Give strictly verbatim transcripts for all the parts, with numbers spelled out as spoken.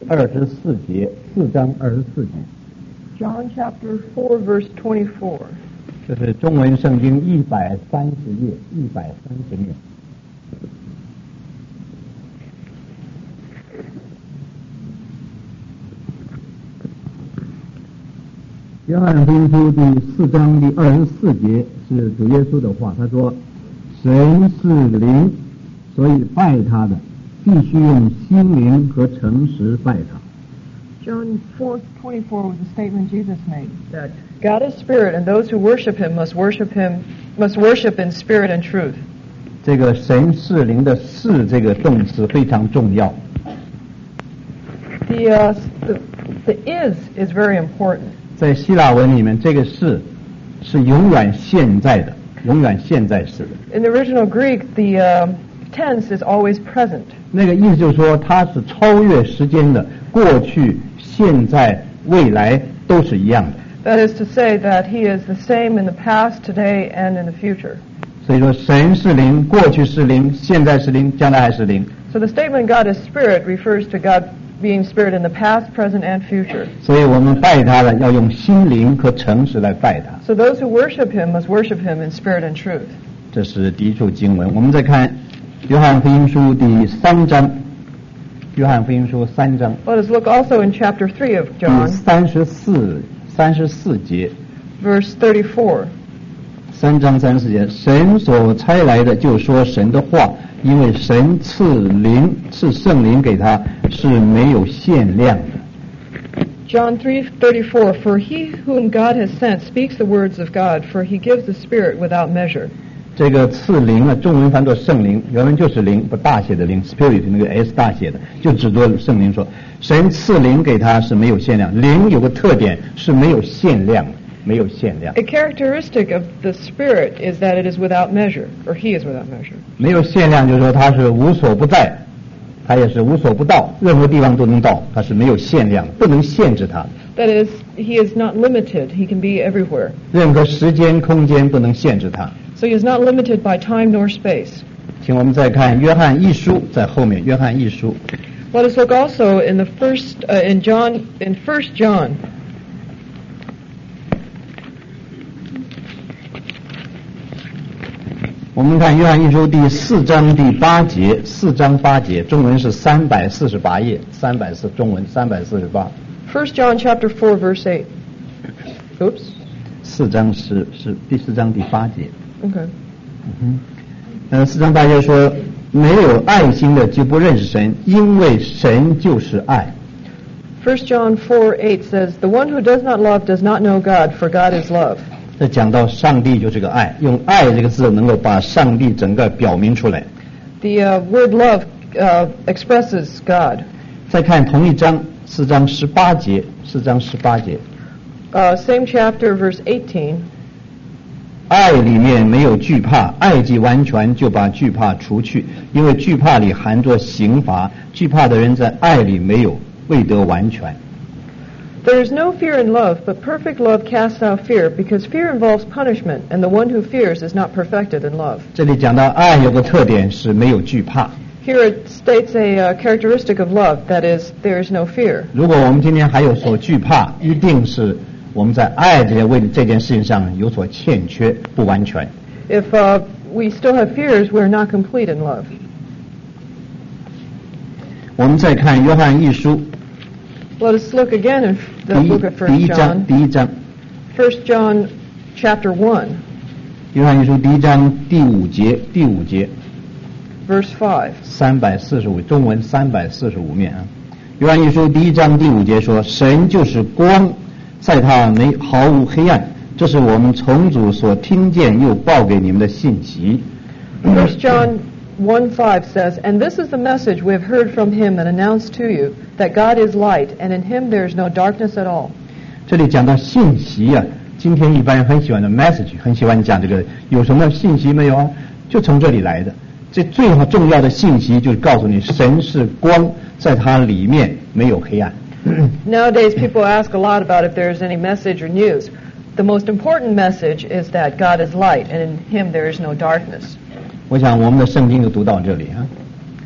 二十四节，四章二十四节。 John chapter four, verse twenty-four. 这是中文圣经一百三十页，一百三十页。约翰福音书第四章第二十四节是主耶稣的话，他说：“神是灵，所以拜他的必须用心灵和诚实拜他。” John four twenty-four was a statement Jesus made that God is spirit, and those who worship Him must worship Him must worship in spirit and truth. 这个神是灵的“是”这个动词非常重要。 The uh, the, the is is very important. 在希腊文里面，这个“是”是永远现在的，永远现在式的。 In the original Greek, the uh, tense is always present. 那个意思就是说，它是超越时间的，过去、现在、未来都是一样的。 That is to say that He is the same in the past, today, and in the future. 所以说，神是灵，过去是灵，现在是灵，将来还是灵。 So the statement God is spirit refers to God being spirit in the past, present, and future. 所以我们拜他的要用心灵和诚实来拜他。 So those who worship Him must worship Him in spirit and truth. 这是第一处经文。我们再看约翰福音书第三章。约翰福音书三章。 Let us look also in chapter three of John. 第三十四三十四节。 Verse thirty-four. 三章三十四节，神所差来的就说神的话，因为神赐灵赐圣灵给他是没有限量的。 John three thirty-four. For he whom God has sent speaks the words of God, for he gives the Spirit without measure. 这个赐灵啊，中文翻作圣灵，原文就是灵，不大写的灵 ，spirit 那个 s 大写的，就指着圣灵说，神赐灵给他是没有限量。灵有个特点是没有限量，没有限量。 A characteristic of the Spirit is that it is without measure, or he is without measure. 没有限量就是说他是无所不在，他也是无所不到，任何地方都能到，他是没有限量，不能限制他。 That is, he is not limited. He can be everywhere. 任何时间空间不能限制他。 So he is not limited by time nor space. 请我们再看约翰一书在后面，约翰一书。 Let us look also in the first uh, in John in First John. 我们看约翰一书第四章第八节，四章八节，中文是三百四十八页，三百四中文三百四十八。 First John chapter four verse eight. Oops. 四章是是第四章第八节。 Okay. 嗯哼，呃，四章八节说，没有爱心的就不认识神，因为神就是爱。 First John four eight says, "The one who does not love does not know God, for God is love." 这讲到上帝就是个爱，用爱这个字能够把上帝整个表明出来。 The uh, word love uh, expresses God. 再看同一章，四章十八节，四章十八节。 Uh, same chapter, verse eighteen. 爱里面没有惧怕，爱既完全，就把惧怕除去，因为惧怕里含着刑罚，惧怕的人在爱里没有，未得完全。 There is no fear in love, but perfect love casts out fear, because fear involves punishment, and the one who fears is not perfected in love. 这里讲到爱有个特点是没有惧怕。 Here it states a uh, characteristic of love, that is, there is no fear. 如果我们今天还有所惧怕，一定是我们在爱这件为这件事情上有所欠缺，不完全。 If uh, we still have fears, we're not complete in love. 我们再看约翰一书。 Let us look again in the book of 第一 First 章， John. 第一章。 First John chapter one. 约翰一书第一章第五节，第五节。 Verse five. 三百四十五，中文三百四十五面啊。约翰一书第一章第五节说：“神就是光，在他没毫无黑暗。”这是我们从主所听见又报给你们的信息。 First John one five says, "And this is the message we have heard from him and announced to you, that God is light, and in him there is no darkness at all." 这里讲到信息啊，今天一般人很喜欢的 message， 很喜欢讲这个有什么信息没有啊？就从这里来的。这最重要的信息就是告诉你，神是光，在它里面没有黑暗。 Nowadays people ask a lot about if there is any message or news. The most important message is that God is light, and in him there is no darkness. 我想我们的圣经就读到这里啊。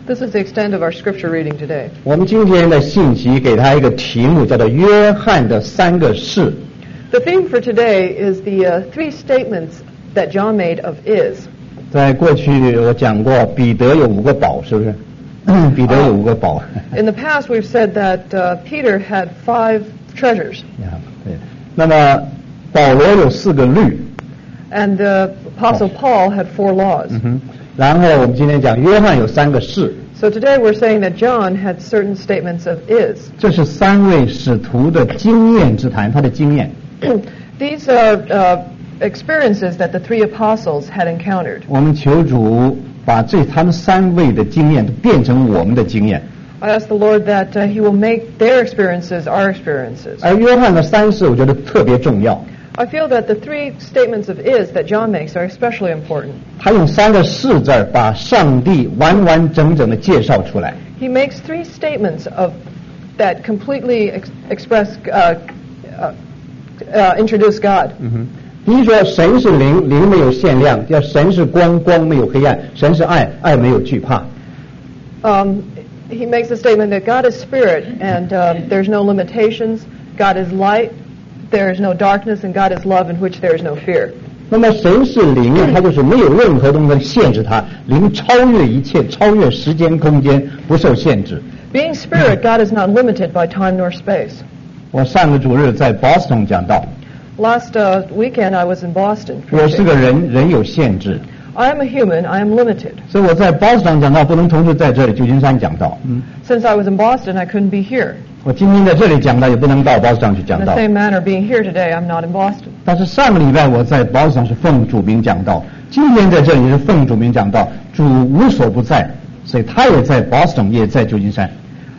This is the extent of our scripture reading today. 我们今天的信息给他一个题目，叫做约翰的三个是。 The theme for today is the uh, three statements that John made of is. 在过去我讲过，彼得有五个宝，是不是？彼得有五个宝。 In the past, we've said that uh, Peter had five treasures. 对，那么保罗有四个律。 And the Apostle Paul had four laws. 嗯哼，然后我们今天讲约翰有三个是。 So today we're saying that John had certain statements of is. 这是三位使徒的经验之谈，他的经验。 These are uh, experiences that the three apostles had encountered. 我们求主把这他们三位的经验变成我们的经验。 I ask the Lord that uh, He will make their experiences our experiences. 而约翰的三是，我觉得特别重要。 I feel that the three statements of is that John makes are especially important. 他用三个是字把上帝完完整整的介绍出来。 He makes three statements of that completely ex- express, uh, uh, uh, introduce God. 嗯哼，第一说神是灵，灵没有限量；叫神是光，光没有黑暗；神是爱，爱没有惧怕。 Um, he makes the statement that God is spirit and um, there's no limitations. God is light. There is no darkness, and God is love, in which there is no fear. 那么神是灵，它就是没有任何东西限制它，灵超越一切，超越时间空间，不受限制。 Being spirit, God is not limited by time nor space. 我上个主日在 Boston 讲到， Last uh, weekend I was in Boston. 我是个人，人有限制， I am a human. I am limited. 所以我在 Boston 讲到，不能同时在这里旧金山讲到。嗯， Since I was in Boston, I couldn't be here. 我今天在这里讲到，也不能到 Boston 去讲 In the 到。 same manner, being here today, I'm not in Boston. 但是上个礼拜我在 Boston 是奉主名讲道，今天在这里是奉主名讲道，主无所不在，所以他也在 Boston， 也在旧金山。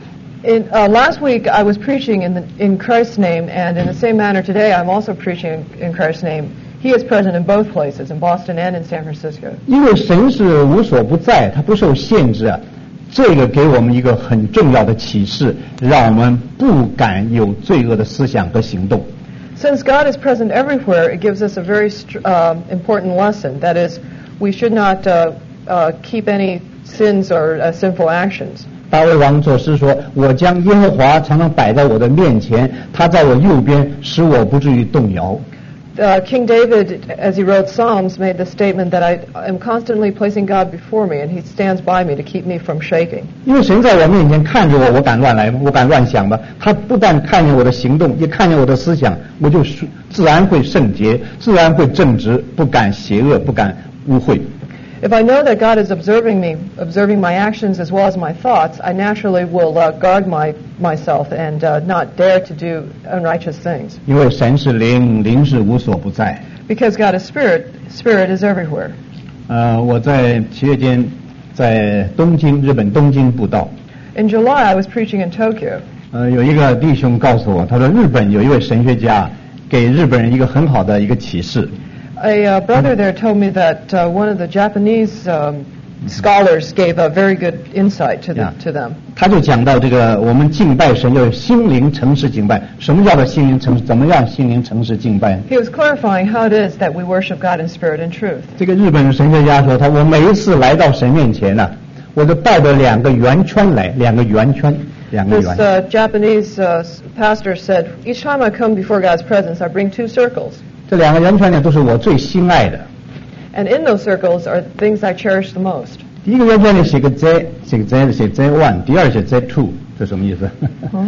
In, uh, last week, I was preaching in, the, in Christ's name, and in the same manner today, I'm also preaching in Christ's name. He is present in both places, in Boston and in San Francisco. 因为神是无所不在，他不受限制啊，这个给我们一个很重要的启示，让我们不敢有罪恶的思想和行动。 Since God is present everywhere, it gives us a very st- uh, important lesson. That is, we should not uh, uh, keep any sins or uh, sinful actions. 大卫王作诗说：“我将耶和华常常摆在我的面前，他在我右边，使我不至于动摇。” Uh, King David, as he wrote Psalms, made the statement that I am constantly placing God before me, and He stands by me to keep me from shaking. 因为神在我面前看着我，我敢乱来吗？我敢乱想吗？他不但看见我的行动，也看见我的思想，我就自然会圣洁，自然会正直，不敢邪恶，不敢污秽。 If I know that God is observing me, observing my actions as well as my thoughts, I naturally will uh, guard my myself and uh, not dare to do unrighteous things. 因为神是灵，灵是无所不在。 Because God is spirit, spirit is everywhere. 呃，我在七月间在东京，日本东京布道。 In July, I was preaching in Tokyo. 呃，有一个弟兄告诉我，他说日本有一位神学家给日本人一个很好的一个启示。 A uh, brother there told me that uh, one of the Japanese um, scholars gave a very good insight to, the, Yeah. to them. 他就讲到这个，我们敬拜神要心灵诚实敬拜。什么叫做心灵诚实？怎么样心灵诚实敬拜？ He was clarifying how it is that we worship God in spirit and truth. 这个日本神学家说，他我每一次来到神面前呢、啊，我就带着两个圆圈来，两个圆圈，两个 This 圆。 uh, Japanese uh, pastor said, each time I come before God's presence, I bring two circles. 这两个圆圈呢，都是我最心爱的。 And in those circles are things I cherish the most. 第一个圆圈里写个 Z， 写个 Z 写 Z one， 第二写 Z two， 这什么意思？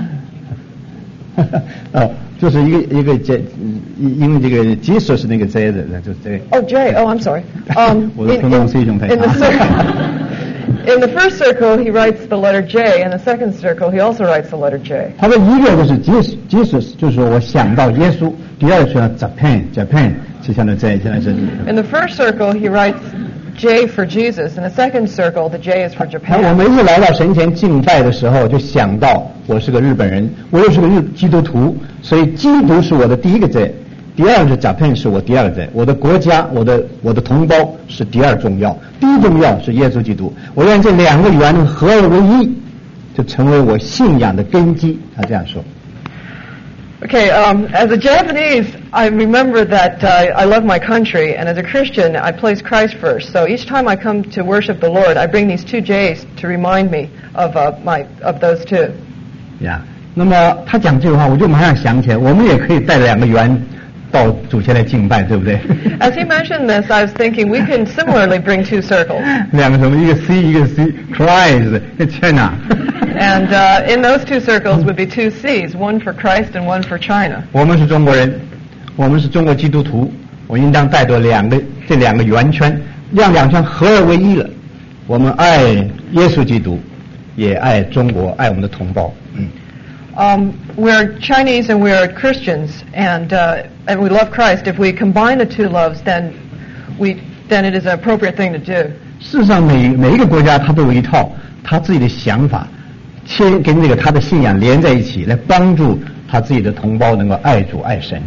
哦，就是一个一个 J， 因为这个 Jesus 是那个 Z 的，那就是 Z。 Oh, J. Oh, I'm sorry. Um, 我的 in, pronunciation 太 in, in, the 差。 cir- in the first circle, he writes the letter J. In the second circle, he also writes the letter J. 他的一个就是 Jesus， Jesus 就是说我想到耶稣。第二是 Japan Japan 就像那 Z， 现在是。 In the first circle, he writes J for Jesus. In the second circle, the J is for 那我 Japan. 每次来到神前敬拜的时候，就想到我是个日本人，我又是个日基督徒，所以基督是我的第一个 Z， 第二是 Japan 是我第二个 Z， 我的国家，我的我的同胞是第二重要，第一重要是耶稣基督。我愿这两个圆合而为一，就成为我信仰的根基。他这样说。 The, uh, Japanese uh, pastor said, each time I come before God's presence, I bring two circles. 他我每次来到神前敬拜的时候，就想到我是个日本人，我又是个日基督徒，所以基督是我的第一个 Z， 第二是 Japan 是我第二个 Z， 我的国家，我的我的同胞是第二重要，第一重要是耶稣基督。我愿这两个圆合而为一，就成为我信仰的根基。他这样说。 Okay, um, as a Japanese, I remember that uh, I love my country, and as a Christian, I place Christ first. So each time I come to worship the Lord, I bring these two J's to remind me of uh, my of those two. Yeah. 那么他讲这个话，我就马上想起来，我们也可以带两个圆到主前来敬拜，对不对？ As he mentioned this, I was thinking we can similarly bring two circles. 两个什么？一个 C， 一个 C，Christ， China。 And uh, in those two circles would be two C's, one for Christ and one for China. 我们是中国人，我们是中国基督徒，我应当带着两个这两个圆圈，让两圈合而为一了。我们爱耶稣基督，也爱中国，爱我们的同胞。嗯。 Um, we're Chinese and we're Christians, and uh, and we love Christ. If we combine the two loves, then we then it is an appropriate thing to do. 事实上，每每一个国家它都有一套他自己的想法，先跟这个他的信仰连在一起，来帮助他自己的同胞能够爱主爱神。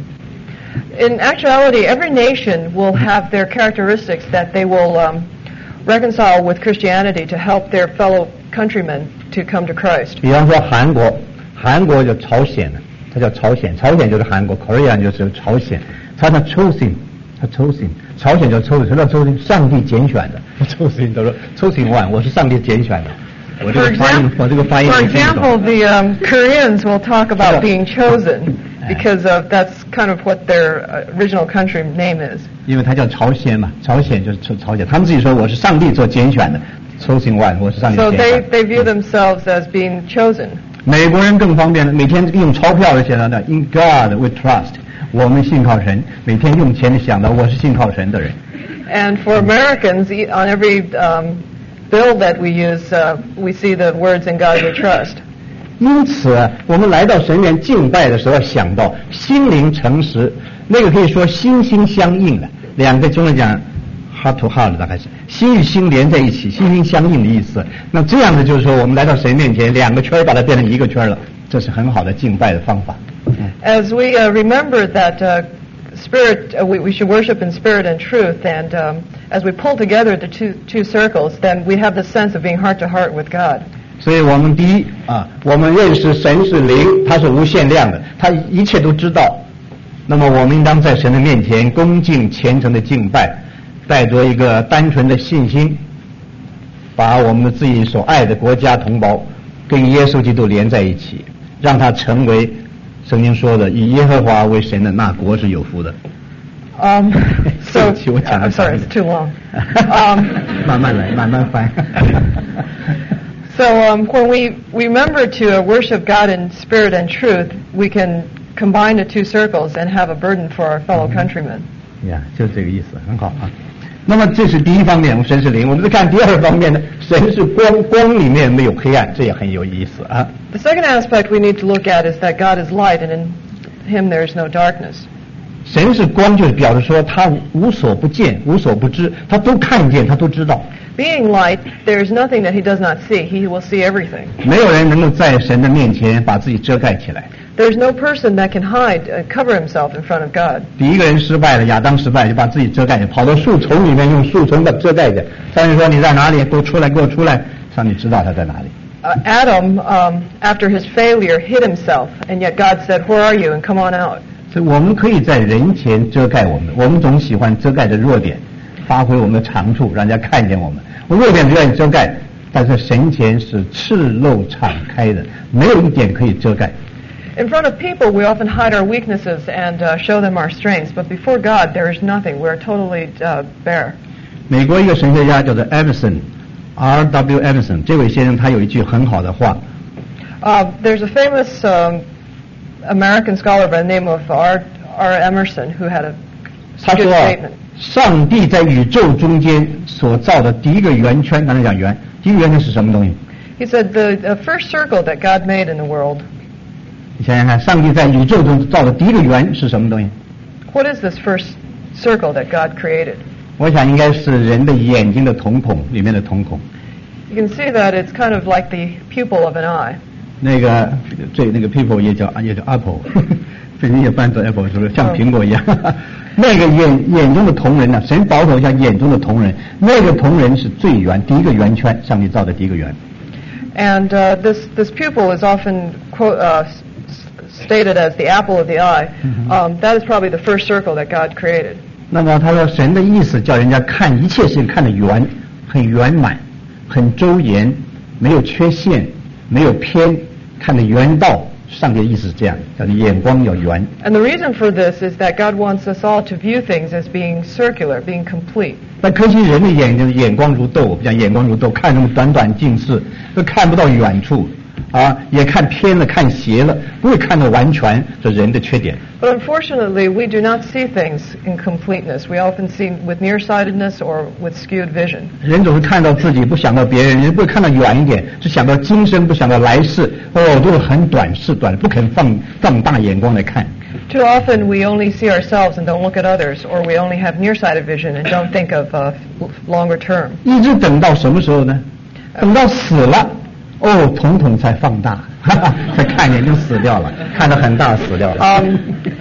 In actuality, every nation will have their characteristics that they will um, reconcile with Christianity to help their fellow countrymen to come to Christ. 比方说韩国。 韩国叫朝鲜的，它叫朝鲜，朝鲜就是韩国 ，Korea 就是朝鲜，它叫 chosen， 它 chosen， 朝鲜叫 chosen， 什么叫 chosen？ 上帝拣选的 ，chosen 都说 chosen one， 我是上帝拣选的。我这个发音，我这个发音。 For example, the um, Koreans will talk about being chosen because of that's kind of what their original country name is. 因为它叫朝鲜嘛，朝鲜就是朝鲜，他们自己说我是上帝所拣选的 chosen one， 我是上帝拣选的。 So they they view themselves as being chosen. 美国人更方便了，每天用钞票的写到的 "In God we trust"， 我们信靠神，每天用钱的想到我是信靠神的人。 And for Americans, on every um, bill that we use, uh, we see the words "In God we trust." 因此，我们来到神面敬拜的时候，想到心灵诚实，那个可以说心心相印的，两个中文讲 heart to heart 大概是心与心连在一起，心心相印的意思。那这样的就是说，我们来到神面前，两个圈把它变成一个圈了，这是很好的敬拜的方法。 As we uh, remember that uh, spirit, uh, we, we should worship in spirit and truth, and um, as we pull together the two two circles, then we have the sense of being heart to heart with God. 所以我们第一啊，我们认识神是灵，他是无限量的，他一切都知道。那么我们应当在神的面前恭敬虔诚的敬拜。 带着一个单纯的信心，把我们自己所爱的国家同胞跟耶稣基督连在一起，让他成为圣经说的以耶和华为神的那国是有福的。 Um, so I'm sorry, it's too long. Um, 慢慢来，慢慢翻。 So um, when we remember to worship God in spirit and truth, we can combine the two circles and have a burden for our fellow countrymen. 呀，就这个意思，很好啊。 那么这是第一方面，神是灵。我们再看第二方面呢，神是光，光里面没有黑暗，这也很有意思啊。 The second aspect we need to look at is that God is light, and in Him there is no darkness. 神是光，就是表示说他无所不见、无所不知，他都看见，他都知道。 Being light, there is nothing that He does not see. He will see everything. 没有人能够在神的面前把自己遮盖起来。 There's no person that can hide, uh, cover himself in front of God. 第一个人失败了，亚当失败就把自己遮盖，跑到树丛里面用树丛把遮盖着。上帝说：“你在哪里？给我出来！给我出来！”上帝知道他在哪里。 Uh, Adam, um, after his failure, hid himself, and yet God said, "Where are you?" and come on out. 所以我们可以在人前遮盖我们，我们总喜欢遮盖着弱点，发挥我们的长处，让人家看见我们。我弱点不愿意遮盖，但是神前是赤露敞开的，没有一点可以遮盖。 In front of people, we often hide our weaknesses and uh, show them our strengths, but before God, there is nothing. We're totally uh, bare. 美国一个神学家叫做 Emerson，R W Emerson， 这位先生他有一句很好的话。 Uh, there's a famous um, American scholar by the name of R. R. Emerson who had a 他 good 说啊， statement. 上帝在宇宙中间所造的第一个圆圈，刚才讲圆，第一个圆圈是什么东西？ He said the, the first circle that God made in the world. 你想想看，上帝在宇宙中造的第一个圆是什么东西？ What is this first circle that God created? 我想应该是人的眼睛的瞳孔里面的瞳孔。 You can see that it's kind of like the pupil of an eye. 那个最那个 people 也叫也叫 apple， 最近也翻作 apple 是不是像苹果一样？那个眼眼中的瞳人呢、啊？神保守一下眼中的瞳人，那个瞳人是最圆，第一个圆圈，上帝造的第一个圆。 And uh, this this pupil is often quote, uh, stated as the apple of the eye. Um, that is probably the first circle that God created. 那么他说神的意思叫人家看一切事情看得圆，很圆满，很周延，没有缺陷，没有偏，看得圆道。上帝的意思是这样，叫你眼光要圆。 And the reason for this is that God wants us all to view things as being circular, being complete. 但可惜人的眼睛眼光如豆，讲眼光如豆，看那么短短近视，都看不到远处，啊，也看偏了，看斜了，不会看到完全，这人的缺点。 But unfortunately, we do not see things in completeness. We often see with nearsightedness or with skewed vision. 人总是看到自己，不想到别人，人不会看到远一点，只想到今生，不想到来世。哦，都是很短视短，不肯放放大眼光来看。 Too often we only see ourselves and don't look at others, or we only have nearsighted vision and don't think of uh, longer term. 一直等到什么时候呢？等到死了，哦，统统才放大，哈哈，才看见就死掉了，看得很大死掉了。 Um,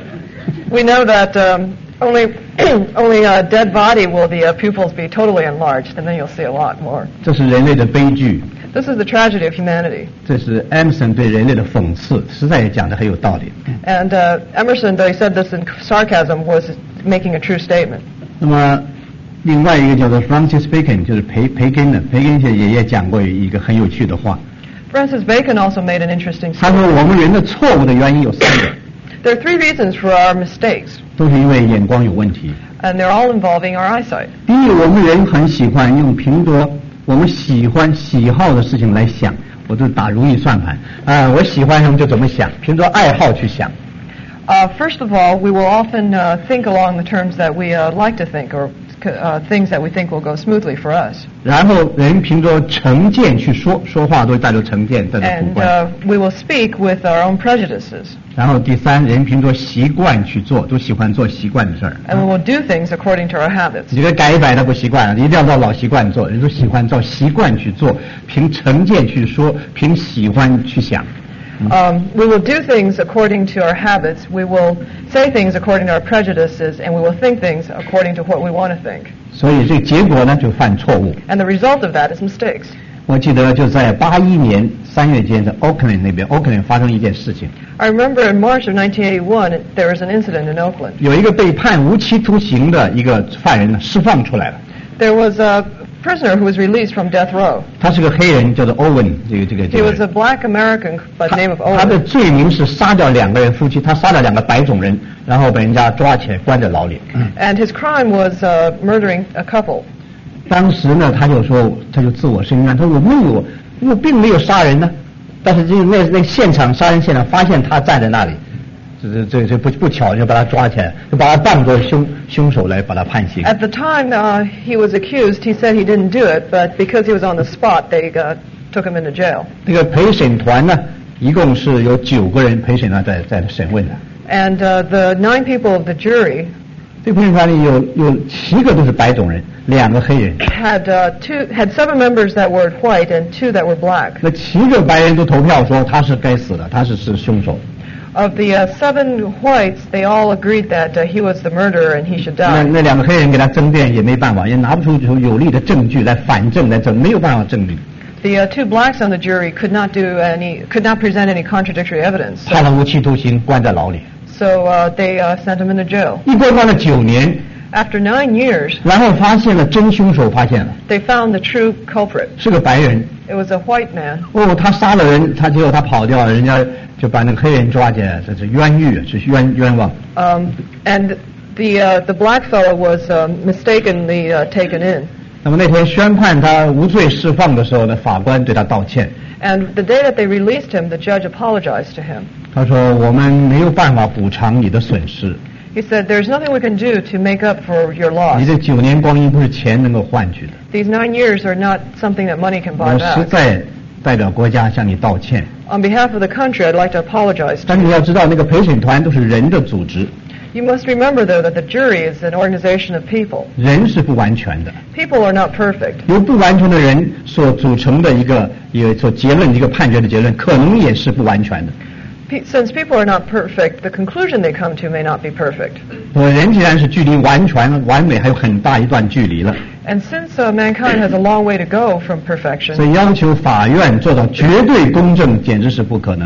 we know that um, only only a dead body will the uh, pupils be totally enlarged, and then you'll see a lot more. 这是人类的悲剧。 This is the tragedy of humanity. 这是 Emerson 对人类的讽刺，实在也讲得很有道理。 And uh, Emerson, though he said this in sarcasm, was making a true statement. 那么另外一个叫做 Francis Bacon， 就是培培根的，培根也也讲过一个很有趣的话。 Francis Bacon also made an interesting 他说 statement. 我们人的错误的原因有三个， There are three reasons for our mistakes, 都是因为眼光有问题。 and they're all involving our eyesight. 第一，我们人很喜欢用凭着我们喜欢喜好的事情来想，我就打如意算盘啊、呃，我喜欢什么就怎么想，凭着爱好去想。 Uh, first of all, we will often uh, think along the terms that we uh, like to think, or uh, things that we think will go smoothly for us. 然后人凭着成见去说，说话都带着成见，带着主 And 观。 uh, we will speak with our own prejudices. 然后第三，人凭着习惯去做，都喜欢做习惯的事儿。 And we will do things according to our habits. 你这个改一改他不习惯了，一定要照老习惯做，人都喜欢照习惯去做，凭成见去说，凭喜欢去想。 Um, we will do things according to our habits. We will say things according to our prejudices, and we will think things according to what we want to think. 所以这个结果呢，就犯错误。 And the result of that is mistakes. 我记得就在八一年三月间，在 Oakland 那边 ，Oakland 发生一件事情， I remember in March of nineteen eighty-one, there was an incident in Oakland. 有一个被判无期徒刑的一个犯人呢释放出来了。 There was a prisoner who was released from death row. 他是个黑人，叫做 Owen， 这个这个这 He 个 was a 人。 black American by the name of 他的 Owen. 罪名是杀掉两个人夫妻，他杀掉两个白种人，然后被人家抓起来关在牢里。 And his crime was uh, murdering a couple. 当时呢，他就说，他就自我申冤，他说我没有，我并没有杀人呢，但是这那那现场杀人现场发现他站在那里，这这这不不巧就把他抓起来，就把他当作凶凶手来把他判刑。 At the time uh, he was accused, he said he didn't do it, but because he was on the spot, they uh, took him into jail. 这个陪审团呢，一共是有九个人陪审团在在审问的。 And uh, the nine people of the jury 这个陪审团里有有七个都是白种人，两个黑人。 had uh, two had seven members that were white and two that were black. 那七个白人都投票说他是该死的，他是是凶手。 Of the uh, seven whites, they all agreed that uh, he was the murderer and he should 那 die. 那两个黑人给他争辩也没办法，也拿不出有有力的证据来反证来证，没有办法证明。 The uh, two blacks on the jury could not do any could not present any contradictory evidence. 判了无期徒刑，关在牢里， So uh, they uh, sent him into jail. 一关关了九年， After nine years, 然后发现了真凶手，发现了 they found the true culprit. 是个白人。 It was a white man. 哦，他杀了人，他结果他跑掉了，人家就把那个黑人抓起来，这是冤狱，是冤冤枉。 Um, and the uh, the black fellow was uh, mistakenly uh, taken in. 那么那天宣判他无罪释放的时候呢，法官对他道歉， And the day that they released him, the judge apologized to him. 他说我们没有办法补偿你的损失， He said, "There's nothing we can do to make up for your 你 loss. 这九年光阴不是钱能够换取的， These nine years are not something that money can buy 我实 back." 在代表国家向你道歉。 On behalf of the country, I'd like to apologize to 但是 you. 你要知道，那个陪审团都是人的组织， You must remember, though, that the jury is an organization of people. 人是不完全的， People are not perfect. 由不完全的人所组成的一个一个所结论一个判决的结论，可能也是不完全的。 Pe- Since people are not perfect, the conclusion they come to may not be perfect. 我人既然是距离完全完美还有很大一段距离了， And since uh, mankind has a long way to go from 所 perfection, 以要求法院做到绝对公正，简直是不可能。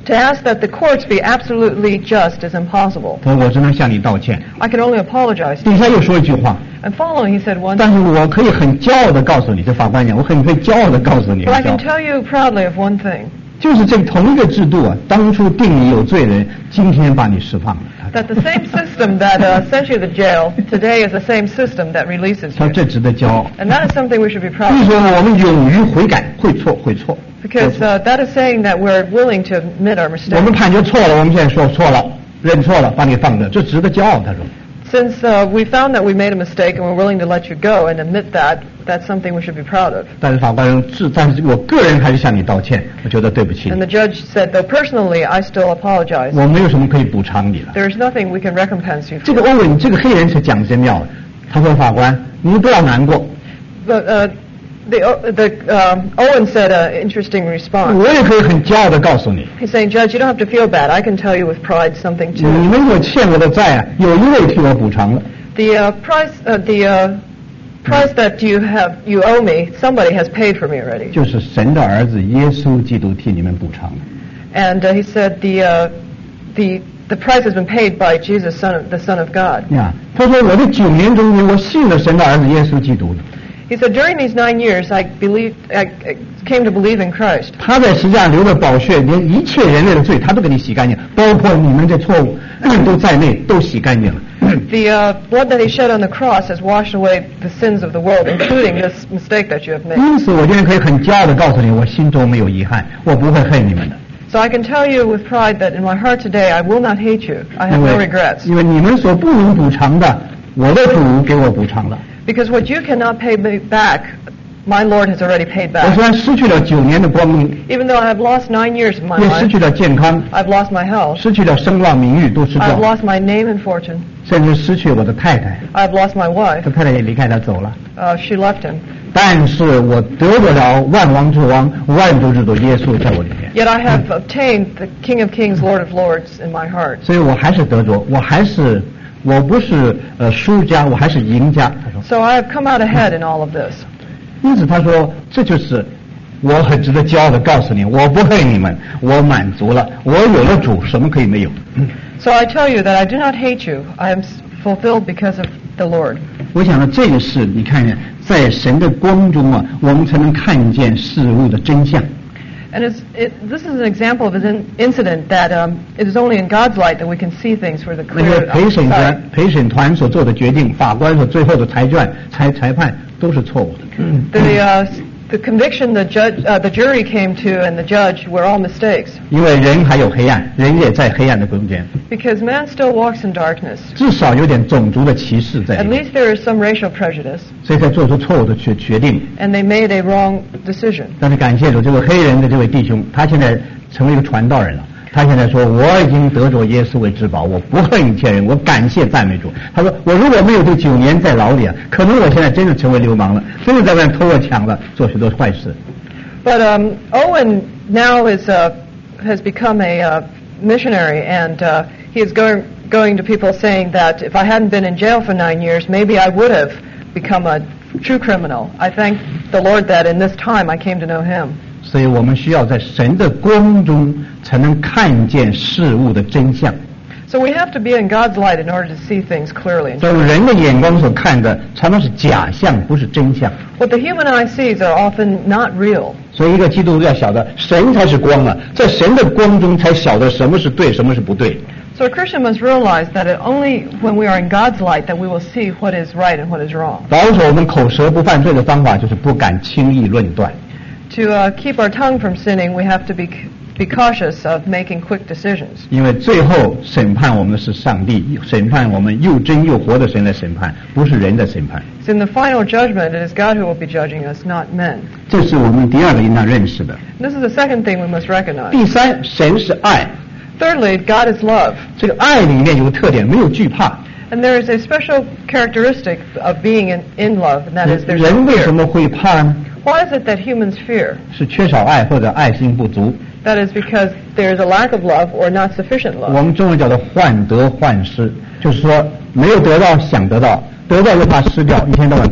To ask that the courts be absolutely just is impossible. 他说我只能向你道歉。 I can only apologize to 底 you. 下又说一句话， And following, he said one 但 thing. 是我可以很骄傲的告诉你，这法官讲，我很可以骄傲的告诉你， But I 很骄 can 傲 tell you proudly of one thing. 就是这同一个制度啊，当初定你有罪人，今天把你释放了。 That the same system that uh, sent you to jail today is the same system that releases 他说 you. 这值得骄傲。 And that is something we should be 所 proud 以 of. 说我们勇于悔改，会错会错。 Because uh, that is saying that we're willing to admit our 我们 mistakes. 判决错了，我们现在说错了，认错了，把你放着，这值得骄傲。他说。 Since uh, we found that we made a mistake and we're willing to let you go and admit that, that's something we should be proud of. 但是法官说，是，但是我个人还是向你道歉，我觉得对不起 And 你 the judge said, though personally I still apologize. 我没有什么可以补偿你的。 There is nothing we can recompense you 这 for. 个欧文，这个黑人是讲真妙的。他说：“法官，你不要难过， But uh, the, the, um, Owen said an interesting response. 我也可以很骄傲的告诉你， He's saying, Judge, you don't have to feel bad. I can tell you with pride something 你 too. 们所欠我的债啊，有一位替我补偿了。 The uh, price, uh, the uh, price that you have, you owe me, somebody has paid for me already. 就是神的儿子耶稣基督替你们补偿了。 And uh, he said the, uh, the, the price has been paid by Jesus, son of, the Son of God. 呀，他说我这九年中间，我信了神的儿子耶稣基督的。 He said, during these nine years, I believed, I I came to believe in Christ. 他在十字架流的宝血，连一切人类的罪，他都给你洗干净，包括你们这错误都在内，都洗干净了。 The uh, blood that he shed on the cross has washed away the sins of the world, including this mistake that you have made. 因此，我今天可以很骄傲的告诉你，我心中没有遗憾，我不会恨你们的。 So I can tell you with pride that in my heart today, I will not hate you. I have 因 no 为 regrets. 因为你们所不能补偿的，我的主给我补偿了。 Because what you cannot pay me back, my Lord has already paid 我虽 back. 然失去了九年的光明， Even though I have lost nine years of my 也失 life, 去了健康， I've lost my health, 失去了声望名誉，都失 I've 掉， lost my name and fortune, 甚至失去我的太太， I've lost my wife. 他太太也离开他走了。 Uh, she left him. 但是我得不了万王之王、万主之主耶稣在我里面， Yet I have obtained the King of Kings, Lord of Lords in my heart. 所以我还是得着，我还是我不是呃输家，我还是赢家。他说， So I have come out ahead in all of this. 因此他说这就是我很值得骄傲的告诉你，我不恨你们，我满足了，我有了主，什么可以没有？ So I tell you that I do not hate you. I am fulfilled because of the Lord. 我想呢，这个是你看见在神的光中啊，我们才能看见事物的真相。 And it's, it, this is an example of an incident that um, it is only in God's light that we can see things for the 那些 clear 陪审 sight. 团、陪审团所做的决定，法官所最后的裁决、裁裁判都是错误的。 The, uh, the conviction the judge, uh, the jury came to and the judge were all mistakes. 因为人还有黑暗，人也在黑暗的中间， Because man still walks in darkness. 至少有点种族的歧视在里 At 面， least there is some racial prejudice, 所以才做出错误的决决定。 and they made a wrong decision. 但是感谢主，这位黑人的这位弟兄，他现在成为一个传道人了。他现在说：“我已经得着耶稣为至宝，我不恨一切人，我感谢赞美主。”他说：“我如果没有这九年在牢里啊，可能我现在真的成为流氓了，真的在外面偷了抢了，做许多坏事。” But um, Owen now is uh, has become a uh, missionary, and uh, he is going going to people saying that if I hadn't been in jail for nine years, maybe I would have become a true criminal. I thank the Lord that in this time I came to know Him. 所以我们需要在神的光中才能看见事物的真相。 So we have to be in God's light in order to see things clearly. 在人的眼光所看的，常常是假象，不是真相。 What the human eye sees are often not real. 所以一个基督徒要晓得，神才是光啊，在神的光中才晓得什么是对，什么是不对。 So a Christian must realize that it only when we are in God's light that we will see what is right and what is wrong. 保守我们口舌不犯罪的方法，就是不敢轻易论断。 To uh, keep our tongue from sinning, we have to be be cautious of making quick decisions. 因为最后审判我们的是上帝，审判我们又真又活的神来审判，不是人的审判。 So in the final judgment, it is God who will be judging us, not men. 这是我们第二个应当认识的。 And this is the second thing we must recognize. 第三，神是爱， Thirdly, God is love. 这个爱里面有个特点，没有惧怕。 And there is a special characteristic of being in, in love, and that is there's 人 no 为什 fear. 么会怕呢？ Why is it that humans fear? 是缺少爱或者爱心不足。 That is because there is a lack of love or not sufficient 我 love. 们中文叫做患得患失，就是说没有得到想得到，得到又怕失掉，一天到晚贪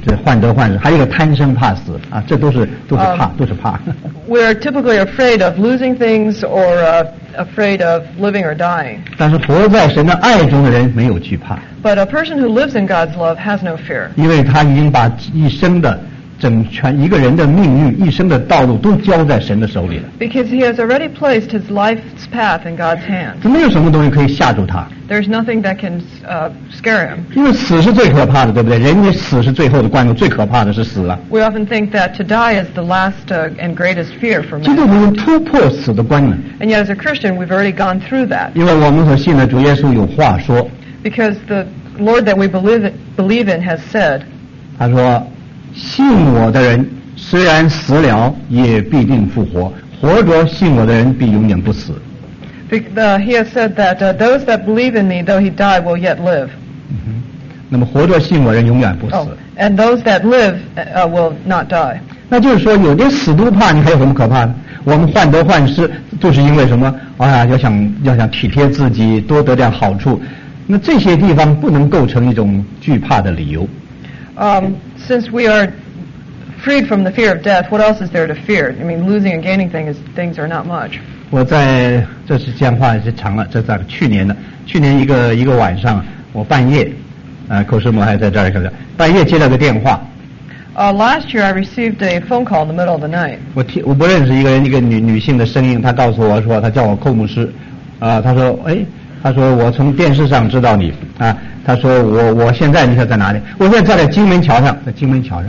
这患得患失，还有一个贪生怕死啊，这都是都是怕， Um, 都是怕。 We're typically afraid of losing things or uh, afraid of living or dying. 但是活在神的爱中的人没有惧怕， But a person who lives in God's love has no fear. 因为他已经把一生的整全一个人的命运、一生的道路都交在神的手里了。 Because he has already placed his life's path in God's hands. 没有什么东西可以吓住他， There's nothing that can uh, scare him. 因为死是最可怕的，对不对？人的死是最后的关头，最可怕的是死了。 We often think that to die is the last uh, and greatest fear for 基督 man. 徒突破死的关门， And yet as a Christian, we've already gone through that. 因为我们所信的主耶稣有话说， Because the Lord that we believe, believe in has said, 他说：“信我的人虽然死了，也必定复活；活着信我的人必永远不死。” Be- uh, he has said that uh, those that believe in me, though he die, will yet live. 那么活着信我的人永远不死。 Oh, and those that live uh, will not die. 那就是说，有点死都怕，你还有什么可怕的？我们患得患失，就是因为什么？哎呀，要想要想体贴自己，多得点好处。那这些地方不能构成一种惧怕的理由。 Um, since we are freed from the fear of death, what else is there to fear? I mean, losing and gaining things, things are not much. 我在这次讲话是长了，这在去年的，去年一个一个晚上，我半夜，呃，寇师母还在这儿，是不是？半夜接了个电话， Uh, last year, I received a phone call in the middle of the night. 我听我不认识一个人，一个女女性的声音，她告诉我说，她叫我寇牧师，啊、她说，哎，她说我从电视上知道你，啊，她说我我现在你说在哪里？我现在站在金门桥上，在金门桥上。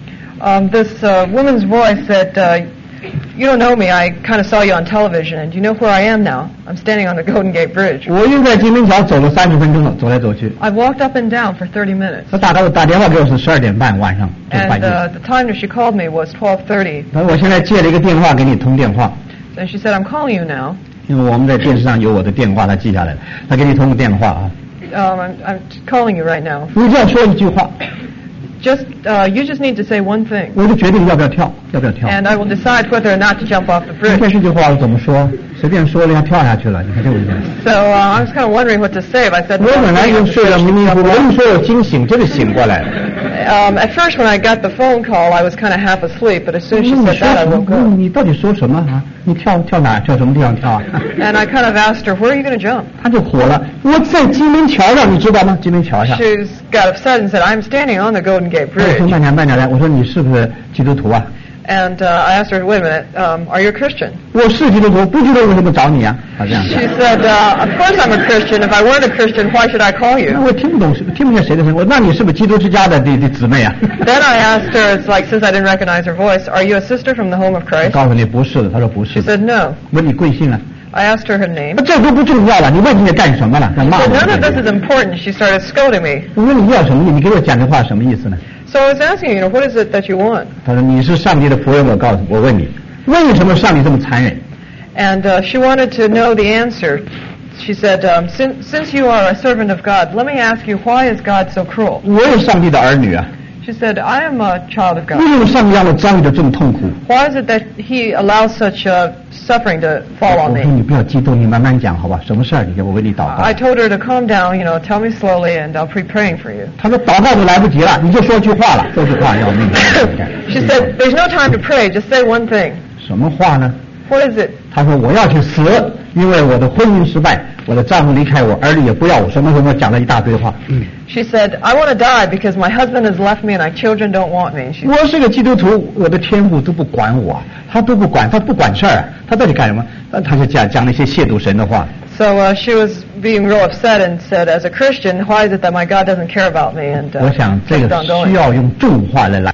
Um, this uh, woman's voice said, uh, you don't know me, I kind of saw you on television, and you know where I am now? I'm standing on the Golden Gate Bridge. 我又在金门桥走了三十分钟了，走来走去。 I've walked up and down for thirty minutes. 她打到打电话给我是十二点半晚上，就 And 半夜。 uh, the time that she called me was twelve thirty. 她说我现在接了一个电话给你通电话。 And she said, I'm calling you now. 因为我们在电视上有我的电话，他记下来了，他给你通个电话啊。 Um, I'm, I'm calling you right now. 你只要说一句话， Just, uh, you just need to say one thing. 我就决定要不要跳，要不要跳。 And I will decide whether or not to jump off the 今天 bridge. 这句话我怎么说？随便说了要跳下去了，你看这个意思。 So uh, I was kind of wondering what to say. If I said, 我本来就睡得迷迷糊糊，我一说我惊醒，真的醒过来了。 um, at first when I got the phone call, I was kind of half asleep, but as soon as 你 she 说 said that, I 什么 woke up. 你到底说什么啊？你跳跳哪？跳什么地方跳啊？ And I kind of asked her, where are you going to jump? 他就火了。我在金门桥上，你知道吗？金门桥上。 She got upset and said, I'm standing on the Golden Gate 我说 Bridge. 慢点慢点来，我说你是不是基督徒啊？ And uh, I asked her, wait a minute, um, are you a Christian? 我是基督徒，不知道为什么找你啊？他这样 She 讲。 said, uh, of course I'm a Christian. If I weren't a Christian, why should I call 那 you? 我听不懂，听不见谁的声音。我那你是不是基督之家的的的姊妹啊？ Then I asked her, it's like, since I didn't recognize her voice, are you a sister from the home of 我 Christ? 告诉你不是的，他说不 She 是的。 said, no. 问你贵姓啊？ I asked her her name. 那这都不重要了，你问你干什么了？在骂 She 我 said, none of this is important. She started scolding me. 我问你要什么意思？你给我讲这话什么意思呢？ So I was asking, you know, what is it that you want? 他说你是上帝的仆人，我告诉我问你，为什么上帝这么残忍？ And uh, she wanted to know the answer. She said, um, since, since you are a servant of God, let me ask you, why is God so cruel? 我也是上帝的儿女啊， She said, I am a child of 为 God. 什么上帝让我遭遇的这么痛苦？ Why is it that He allows such uh, suffering to fall 我 on 说 me? 你不要激动，你慢慢讲好吧？什么事儿？你给我为你祷告 I。told her to calm down, you know, tell me slowly, and I'll be praying for you. 他说祷告都来不及了，你就说句话了，说句话要命。 She said, there's no time to pray, just say one thing. 什么话呢？ What is it? 他说我要去死，因为我的婚姻失败，我的丈夫离开我，儿女也不要我，什么什么讲了一大堆话。 She said, I want to die because my husband has left me and my children don't want me. She 我是个基督徒，我的天父都不管我，他都不管，他不管事儿，他到底干什么？他他就讲讲那些亵渎神的话。 So uh, she was being real upset and said, as a Christian, why is it that my God doesn't care about me? And 我 uh, 想这 kept 个 on 需 going. 要用重话来来。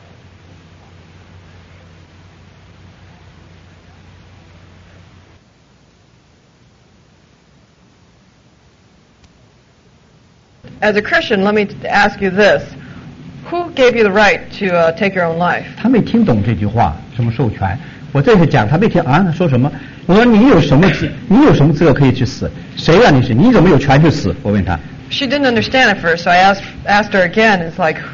As a Christian, let me ask you this. Who gave you the right to uh, take your own life? 他没听懂这句话，什么授权？我这次讲，他没听啊，说什么？我说你有什么资，你有什么资格可以去死？谁让你死？你怎么有权去死？我问他。 She didn't understand at first, so I asked asked her again. It's like,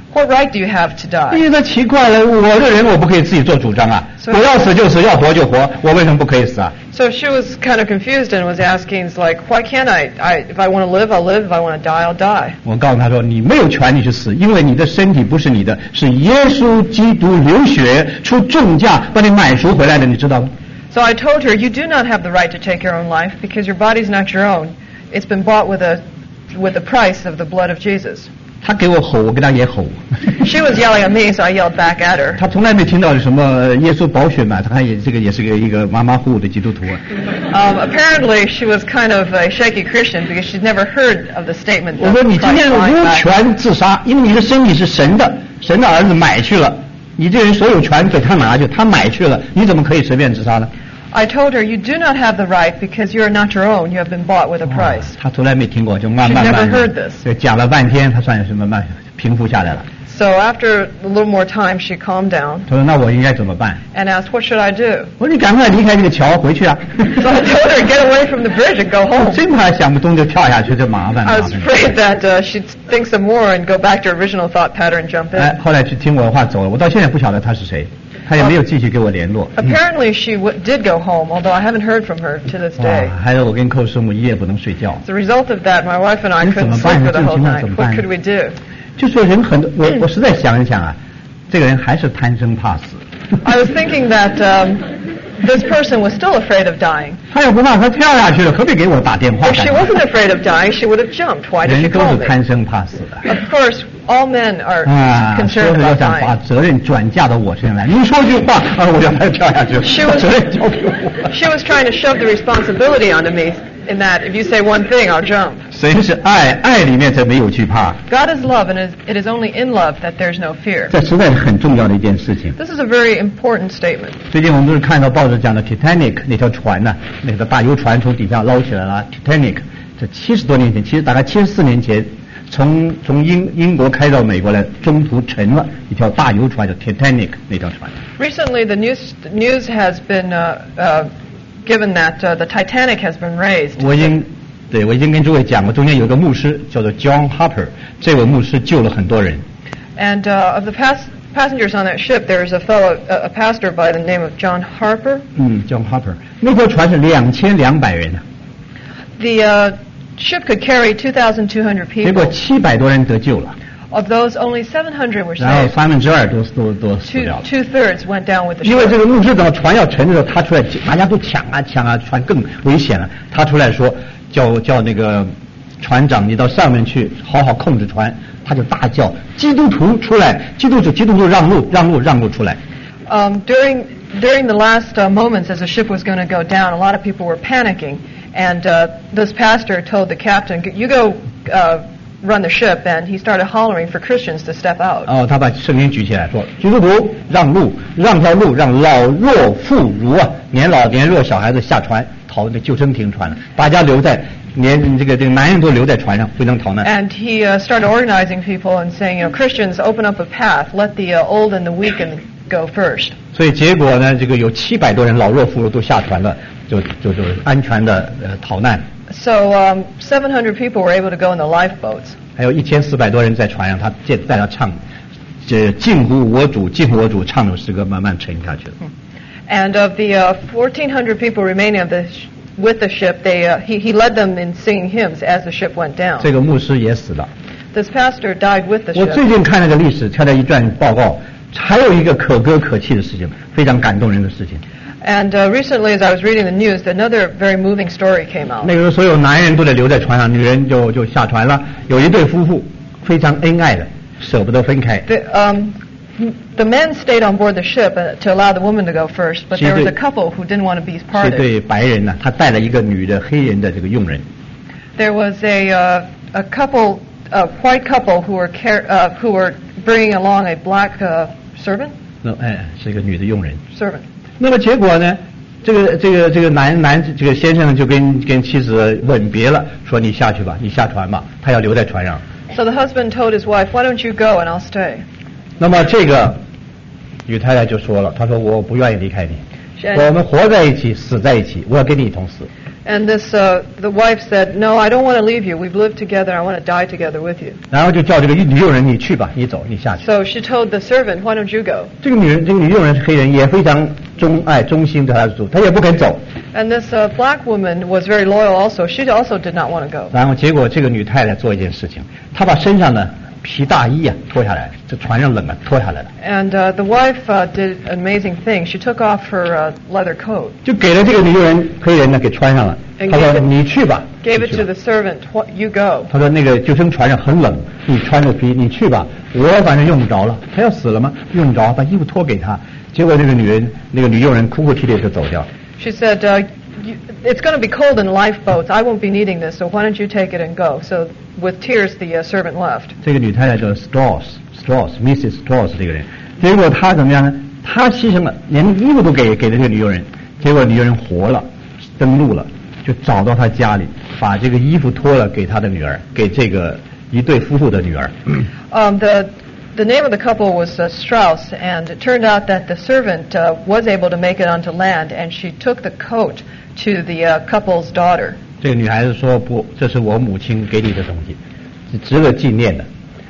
What right do you have to die? 因为那奇怪了，我的人我不可以自己做主张啊，我要死就死，要活就活，我为什么不可以死啊？ So she was kind of confused and was asking, like, why can't I? I if I want to live, I'll live. If I want to die, I'll die. 我告诉他说，你没有权利去死，因为你的身体不是你的，是耶稣基督流血出重价把你买赎回来的，你知道吗？ So I told her, you do not have the right to take your own life because your body's not your own. It's been bought with a with the price of the blood of Jesus. 他给我吼，我给他也吼。 She was yelling at me, so I yelled back at her. 他从来没听到什么耶稣宝血嘛，他也这个也是个一个马马虎虎的基督徒。 Um, apparently, she was kind of a shaky Christian because she'd never heard of the statement. 我说你今天无权自杀，因为你的身体是神的，神的儿子买去了，你这人所有权给他拿去，他买去了，你怎么可以随便自杀呢？ I told her, you do not have the right because you are not your own. You have been bought with a price. 他从来没听过，就慢慢 She'd 慢 never heard this. 就讲了半天，他算是慢慢平复下来了。 So after a little more time, she calmed down 他说：“那我应该怎么办 and asked, what should I do? ？” 我说：“你赶快离开这个桥，回去啊！” So I told her, get away from the bridge and go 我 home. 真怕想不通就跳下去，这麻烦。 I was afraid that uh, she'd think some more and go back to her original thought pattern and jump 哎， in. 后来去听我的话走了，我到现在不晓得他是谁，他也没有继续给我联络。 Apparently, she w- did go home, although I haven't heard from her to this 哇 day. 还有我跟寇师母一夜不能睡觉。 As a result of that, my wife and I 那怎 couldn't 么 sleep 办呢？ for 这 the 种 whole 情况 night. 怎么 What 办 could we do? 就说人很多，我我实在想一想啊，这个人还是贪生怕死。 I was thinking that um, this person was still afraid of dying. 他要不怕，他跳下去了，可别给我打电话。 If she wasn't afraid of dying, she would have jumped. Why did she 人都 call 是 me? 贪生怕死的。 Of course, all men are 啊，说 concerned 是要 about 想把 dying. 责任转嫁到我身上来。你说句话，啊，我就他就跳下去了， She 把 was 责任交给我。 she was trying to shove the responsibility onto me in that if you say one thing, I'll jump. 神是爱，爱里面才没有惧怕。 God is love, and it is- it is only in love that there's no fear. 这实在是很重要的一件事情。 This is a very important statement. 最近我们都是看到报纸讲的 Titanic 那条船呢、那个大游船从底下捞起来了。Titanic 这七十多年前，其实大概七十四年前，从从英英国开到美国来，中途沉了一条大游船，叫 Titanic 那条船。 Recently, the news the news has been uh, uh, given that uh, the Titanic has been raised. 我已经对我已经跟诸位讲过，中间有个牧师叫做 John Harper， 这位牧师救了很多人。 And uh, of the pass- passengers on that ship, there is a fellow, a, a pastor by the name of John Harper. 嗯 ，John Harper 那条船是两千两百人啊， The uh, ship could carry two thousand two hundred 结果 people. 七百多人得救了， Of those, only seven hundred were 然后 saved. 三分之二都都都死 Two 掉了。 two thirds went down with the 因为这 ship. 个牧师等船要沉的时候，他出来，大家都抢啊抢啊，船更危险了。他出来说，叫叫那个船长，你到上面去，好好控制船。他就大叫：“基督徒出来！基督徒，基督徒让路，让路，让路出来！” Um, during during the last uh, moments as the ship was going to go down, a lot of people were panicking, and uh, this pastor told the captain, "You go uh, run the ship," and he started hollering for Christians to step out. 哦，他把圣经举起来说：“基督徒让路，让条路，让老弱妇孺啊，年老年弱小孩子下船逃那救生艇船了，大家留在连这个这个男人都留在船上，不能逃难。” And he uh, started organizing people and saying, "You know, Christians, open up a path. Let the uh, old and the weak and go first." 所以结果呢，这个有七百多人老弱妇孺都下船了，就就就安全的呃逃难。 So um, seven hundred people were able to go in the lifeboats. 还有一千四百多人在船上，他在在那唱，这近乎我主，近乎我主，唱首诗歌慢慢沉下去了。 And of the uh, fourteen hundred people remaining of the sh- with the ship, they uh, he he led them in singing hymns as the ship went down. 这个牧师也死了。 This pastor died with the 我最 ship. 近看那个历史，看到一段报告，还有一个可歌可泣的事情，非常感动人的事情。 And uh, recently, as I was reading the news, another very moving story came out. 那个时候，所有男人都得留在船上，女人就就下船了。有一对夫妇非常恩爱的，舍不得分开。 The, um, the men stayed on board the ship uh, to allow the woman to go first, but there was a couple who didn't want to be 是 parted. 对白人呢，他带了一个女的黑人的这个佣人。 There was a uh, a couple, a white couple who were car- uh, who were bringing along a black uh, servant. 那哎，是一个女的佣人。 Servant. 那么结果呢？这个这个这个男男这个先生就跟跟妻子吻别了，说你下去吧，你下船吧，他要留在船上。 So the husband told his wife, "Why don't you go and I'll stay?" 那么这个女太太就说了，她说我不愿意离开你， And, 我们活在一起，死在一起，我要跟你一同死。 And this, uh, the wife said, "No, I don't want to leave you. We've lived together. I want to die together with you." 然后就叫这个女佣人，你去吧，你走，你下去。 So she told the servant, "Why don't you go?" 这个女人，这个女佣人是黑人，也非常忠爱忠心对她的主，她也不肯走。 And this uh, black woman was very loyal also. She also did not want to go. 然后结果这个女太太做一件事情，她把身上的皮大衣啊脱下来，这船上冷啊，脱下来了。 And uh, the wife uh, did an amazing thing. She took off her uh, leather coat. 就给了这个女佣人黑人呢给穿上了。她说：“你去吧。” Gave it to the servant. What, you go. 她说：“那个救生船上很冷，你穿着皮，你去吧。我反正用不着了。她要死了吗？用不着，把衣服脱给她。”结果那个女人，那个女佣人哭哭啼啼就走掉了。 She said, uh, you, "It's going to be cold in lifeboats. I won't be needing this, so why don't you take it and go?" So with tears, the uh, servant left. 这个女太太叫 Strauss，Strauss，Missus Strauss 这个人，结果她怎么样呢？她牺牲了，连衣服都给给了这个女佣人，结果女佣人活了，登陆了，就找到她家里，把这个衣服脱了给她的女儿，给这个一对夫妇的女儿。 Um, the The name of the couple was uh, Strauss, and it turned out that the servant uh, was able to make it onto land, and she took the coat to the uh, couple's daughter. 这个女孩子说：“不，这是我母亲给你的东西，是值得纪念的。”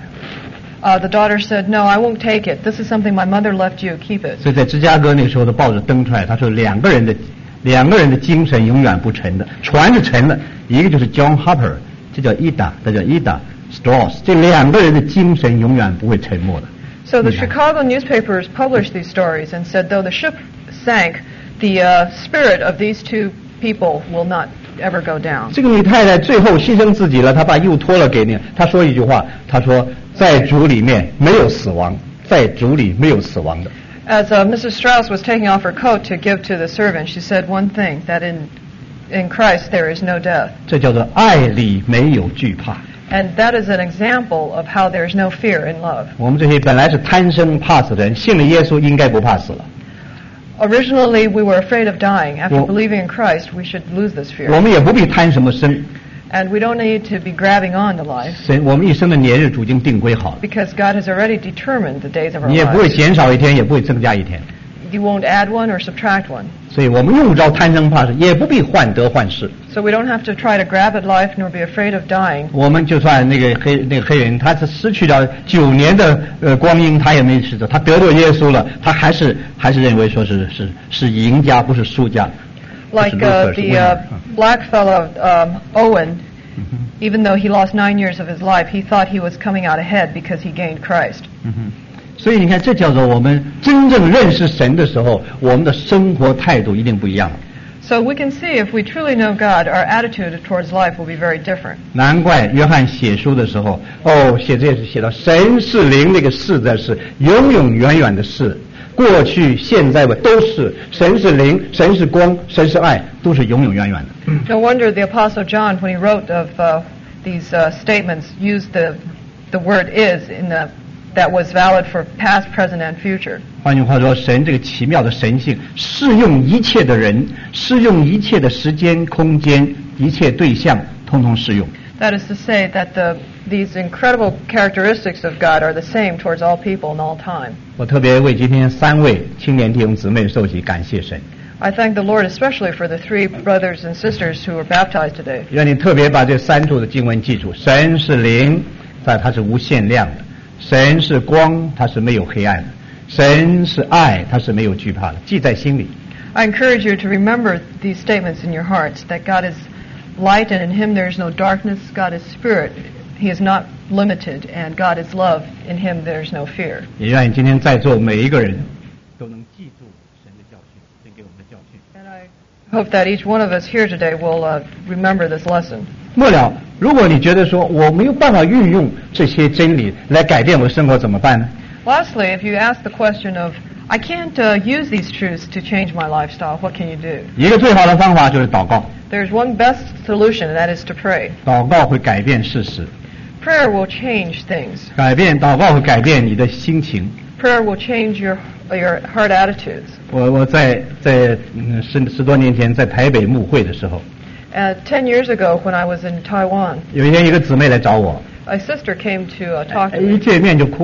Uh, the daughter said, "No, I won't take it. This is something my mother left you. Keep it." 所以在芝加哥那个时候的报纸登出来，他说两个人的两个人的精神永远不沉的，船是沉的，一个就是 John Harper， 这叫 Ida， 这叫 Ida。Strauss， 这两个人的精神永远不会沉没的。 So the Chicago newspapers published these stories and said, though the ship sank, the uh, spirit of these two people will not ever go down. 这个女太太最后牺牲自己了，她把衣服脱了给你。她说一句话，她说：“在主里面没有死亡，在主里没有死亡的。” As uh, Missus Strauss was taking off her coat to give to the servant, she said one thing, that in in Christ there is no death. 这叫做爱里没有惧怕。 And that is an example of how there is no fear in love. 我们这些本来是贪生怕死的人，信了耶稣应该不怕死了。 Originally, we were afraid of dying. After believing in Christ, we should lose this fear. 我们也不必贪什么生。 And we don't need to be grabbing on to life. 神，我们一生的年日主已经定规好了。 Because God has already determined the days of our lives. 你也不会减少一天，也不会增加一天。 You won't add one or subtract one. 所以我们用不着贪生怕死，也不必患得患失。 So we don't have to try to grab at life nor be afraid of dying. 我们就算那个黑那个黑人，他是失去了九年的呃光阴，他也没失着，他得到耶稣了，他还是还是认为说是是是赢家，不是输家。 Like uh, the uh, black fellow um, Owen, even though he lost nine years of his life, he thought he was coming out ahead because he gained Christ. 所以你看，这叫做我们真正认识神的时候，我们的生活态度一定不一样。 So we can see if we truly know God, our attitude towards life will be very different. 难怪约翰写书的时候，哦，写这是写到神是灵，那个是在是永永远远的事，过去、现在吧都是神是灵，神是光，神是爱，都是永永远远的。 No wonder the Apostle John, when he wrote of uh, these uh, statements, used the the word "is" in the that was valid for past, present, and future. 换句话说，神这个奇妙的神性适用一切的人，适用一切的时间、空间、一切对象，通通适用。 That is to say that the these incredible characteristics of God are the same towards all people in all time. 我特别为今天三位青年弟兄姊妹受洗感谢神。 I thank the Lord especially for the three brothers and sisters who were baptized today. 愿你特别把这三处的经文记住：神是灵，但它是无限量的。神是光，它是没有黑暗的；神是爱，它是没有惧怕的。记在心里。 I encourage you to remember these statements in your hearts, that God is light and in Him there is no darkness. God is spirit. He is not limited, and God is love. In Him there is no fear. 也愿今天在座每一个人都能记住神的教训，神给我们的教训。 And I hope that each one of us here today will uh, remember this lesson. 末了，如果你觉得说我没有办法运用这些真理来改变我的生活，怎么办呢？ Lastly, if you ask the question of, I can't uh, use these truths to change my lifestyle, what can you do? 一个最好的方法就是祷告。 There's one best solution, and that is to pray. 祷告会改变事实， Prayer will change things. 改变祷告会改变你的心情。 Prayer will change your your heart attitudes. 我我在在嗯十十多年前在台北牧会的时候， Uh, ten years ago, when I was in Taiwan, 有一天一个姊妹来找我， a sister came to uh, talk to 一 me. 见面就哭了。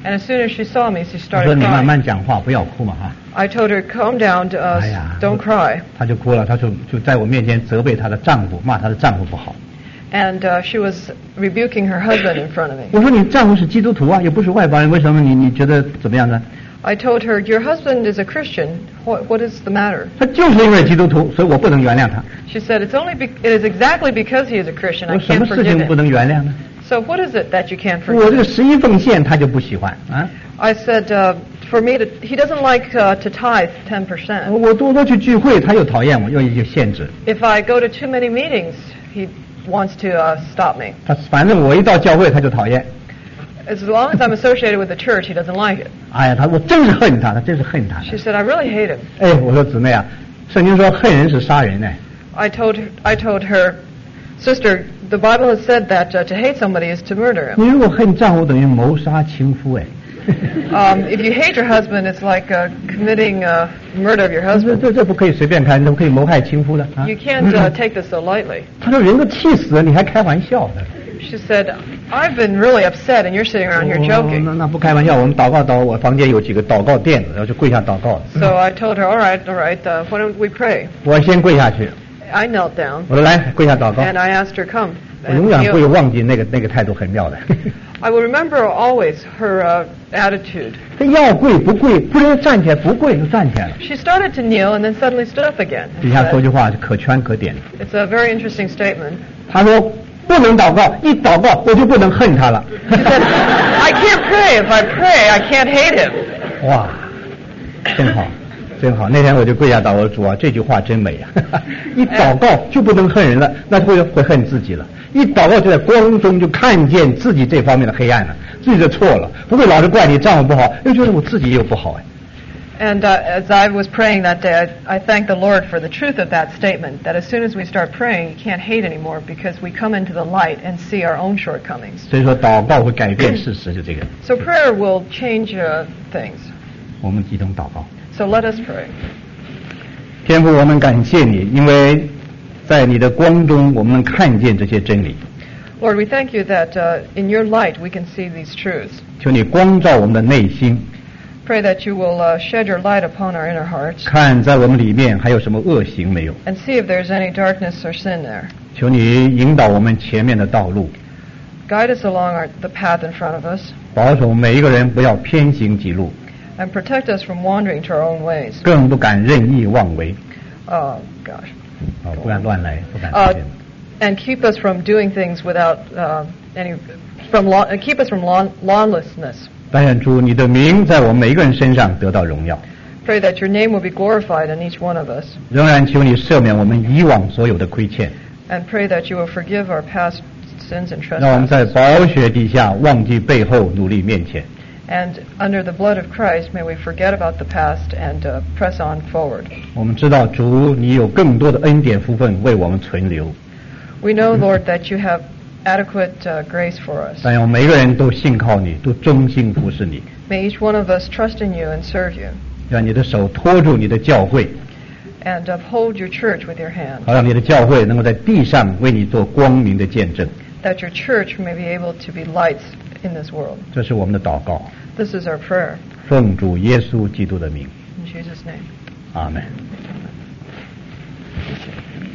And as soon as she saw me, she 我 started 说你慢 crying. 慢讲话，不要哭嘛哈。 I told her, calm down, uh, 哎呀 don't cry. 她就哭了，她就就在我面前责备她的丈夫，骂她的丈夫不好。 And uh, she was rebuking her husband in front of me. 我说你丈夫是基督徒啊，也不是外邦人，为什么你你觉得怎么样呢？ I told her, your husband is a Christian. What, what is the matter? 他就是因为基督徒，所以我不能原谅他。 She said, it's only be- it is exactly because he is a Christian. I 我什么 can't 事 forgive 情不 him. 能原谅呢？ So what is it that you can't 我这个 forgive? 十一奉献他就不喜欢啊。 I said, uh, for me, to, he doesn't like uh, to tithe ten percent. 我多多去聚会，他又讨厌我，又有限制。 If I go to too many meetings, he wants to uh, stop me. 他反正我一到教会他就讨厌。 As long as I'm associated with the church, he doesn't like it. 哎呀，他我真是恨他，他真是恨他。 She said, I really hate him. 哎，我说姊妹啊，圣经说恨人是杀人呢。 I told her, I told her, sister, the Bible has said that uh, to hate somebody is to murder him. 你如果恨丈夫，等于谋杀亲夫哎。 Um, if you hate your husband, it's like uh, committing uh, murder of your 这 husband. 这这不可以随便看，这不可以谋害亲夫的啊。 You can't uh, take this so lightly. 他说人都气死了，你还开玩笑的。 She said, I've been really upset, and you're sitting around here 哦 joking. 那那不开玩笑，我们祷告祷，我房间有几个祷告垫子，然后就跪下祷告。 So I told her, all right, all right, uh, why don't we pray? 我先跪下去， I knelt down, 我说来跪下祷告。 and I asked her, come. 我永 And 远不会 kneel. 忘记那个那个态度很妙的。 I will remember always her uh, attitude. 这要跪不跪，不能站起来不跪就站起来了。 She started to kneel and then suddenly stood up again. 底 and 下说 said- 句话可圈可点。 It's a very interesting statement. 他说不能祷告，一祷告我就不能恨他了。 She said, I can't pray. If I pray, I can't hate him. 哇，真好，真好。那天我就跪下祷告，主啊，这句话真美啊！一祷告就不能恨人了，那会会恨自己了。一祷告就在光中就看见自己这方面的黑暗了，自己就错了，不会老是怪你丈夫不好，又觉得我自己也有不好哎。 And uh, as I was praying that day, I, I thank the Lord for the truth of that statement, that as soon as we start praying, you can't hate anymore because we come into the light and see our own shortcomings. 所以说祷告会改变事实，就这个。 So prayer will change uh, things. 我们一同祷告。 So let us pray. 天父，我们感谢你，因为在你的光中，我们能看见这些真理。 Lord, we thank you that uh, in your light we can see these truths. 求你光照我们的内心， Pray that you will uh, shed your light upon our inner hearts 看在我们里面还有什么恶行没有。 and see if there's any darkness or sin there. 求你引导我们前面的道路， Guide us along our, the path in front of us 保守每一个人不要偏行己路， and protect us from wandering to our own ways. 更不敢任意妄为， Oh, gosh. 啊，不敢乱来，不敢 Uh, 随便。 and keep us from doing things without uh, any, from law, uh, keep us from law, lawlessness. 但愿主你的名在我们每一个人身上得到荣耀。 Pray that your name will be glorified in each one of us. 仍然求你赦免我们以往所有的亏欠， And pray that you will forgive our past sins and 让我们在 trespasses. 宝血底下忘记背后，努力面前。 And under the blood of Christ, may we forget about the past and uh, press on forward. 我们知道主你有更多的恩典福分为我们存留， We know, Lord, that you have adequate uh, grace for us. 但愿我们每一个人都信靠你，都忠心服侍你。 May each one of us trust in you and serve you, 让你的手托住你的教会， and uphold your church with your hand, 好让你的教会能够在地上为你做光明的见证。 that your church may be able to be lights in this world. 这是我们的祷告， This is our prayer. 奉主耶稣基督的名， In Jesus' name. 阿门。